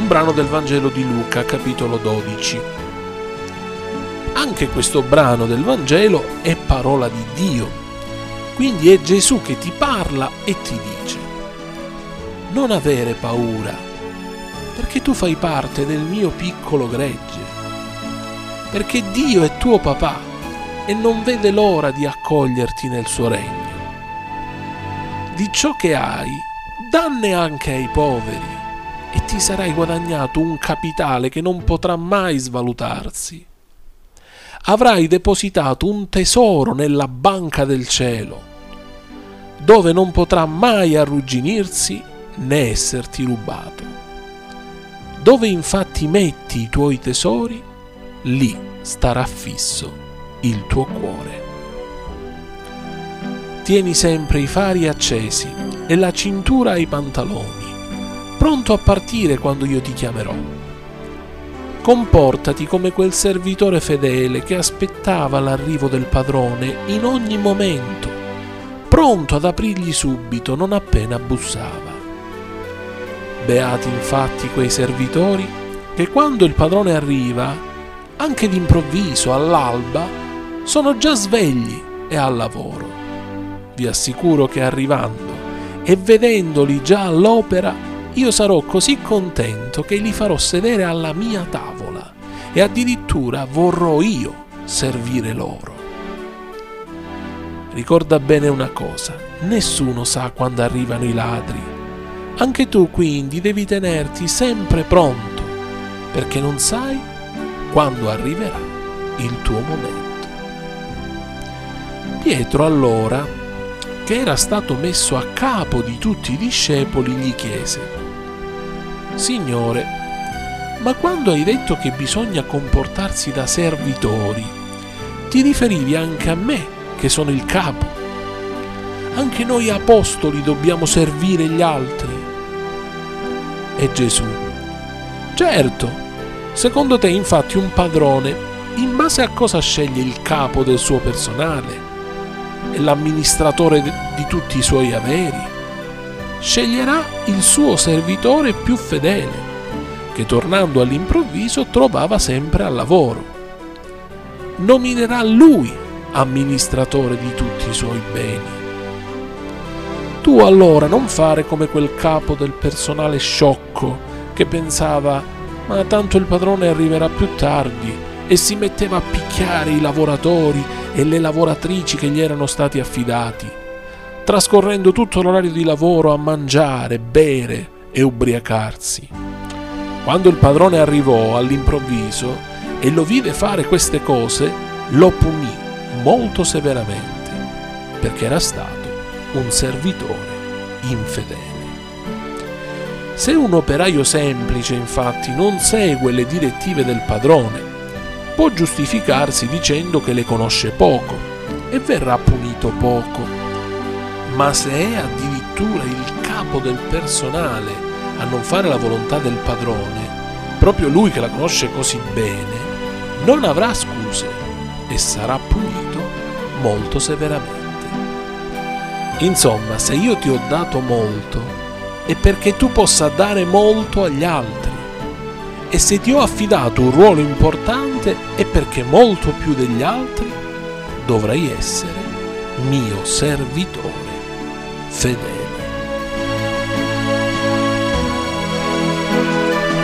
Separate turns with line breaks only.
brano del Vangelo di Luca, capitolo 12. Anche questo brano del Vangelo è parola di Dio, quindi è Gesù che ti parla e ti dice: non avere paura, perché tu fai parte del mio piccolo gregge, perché Dio è tuo papà e non vede l'ora di accoglierti nel suo regno. Di ciò che hai, danne anche ai poveri, e ti sarai guadagnato un capitale che non potrà mai svalutarsi. Avrai depositato un tesoro nella banca del cielo, dove non potrà mai arrugginirsi né esserti rubato. Dove infatti metti i tuoi tesori, lì starà fisso il tuo cuore. Tieni sempre i fari accesi e la cintura ai pantaloni, pronto a partire quando io ti chiamerò. Comportati come quel servitore fedele che aspettava l'arrivo del padrone in ogni momento, pronto ad aprirgli subito non appena bussava. Beati infatti quei servitori che quando il padrone arriva, anche d'improvviso all'alba, sono già svegli e al lavoro. Vi assicuro che arrivando e vedendoli già all'opera, io sarò così contento che li farò sedere alla mia tavola e addirittura vorrò io servire loro. Ricorda bene una cosa: nessuno sa quando arrivano i ladri. Anche tu quindi devi tenerti sempre pronto, perché non sai quando arriverà il tuo momento. Pietro allora, che era stato messo a capo di tutti i discepoli, gli chiese: Signore, ma quando hai detto che bisogna comportarsi da servitori, ti riferivi anche a me, che sono il capo? Anche noi apostoli dobbiamo servire gli altri. E Gesù: certo, secondo te infatti un padrone, in base a cosa sceglie il capo del suo personale? E l'amministratore di tutti i suoi averi? Sceglierà il suo servitore più fedele, che tornando all'improvviso trovava sempre al lavoro. Nominerà lui amministratore di tutti i suoi beni. Tu allora non fare come quel capo del personale sciocco che pensava: ma tanto il padrone arriverà più tardi, e si metteva a picchiare i lavoratori e le lavoratrici che gli erano stati affidati, trascorrendo tutto l'orario di lavoro a mangiare, bere e ubriacarsi. Quando il padrone arrivò all'improvviso e lo vide fare queste cose, lo punì molto severamente, perché era stato un servitore infedele. Se un operaio semplice, infatti, non segue le direttive del padrone, può giustificarsi dicendo che le conosce poco e verrà punito poco. Ma se è addirittura il capo del personale a non fare la volontà del padrone, proprio lui che la conosce così bene, non avrà scuse e sarà punito molto severamente. Insomma, se io ti ho dato molto, è perché tu possa dare molto agli altri. E se ti ho affidato un ruolo importante, è perché molto più degli altri dovrai essere mio servitore fedele.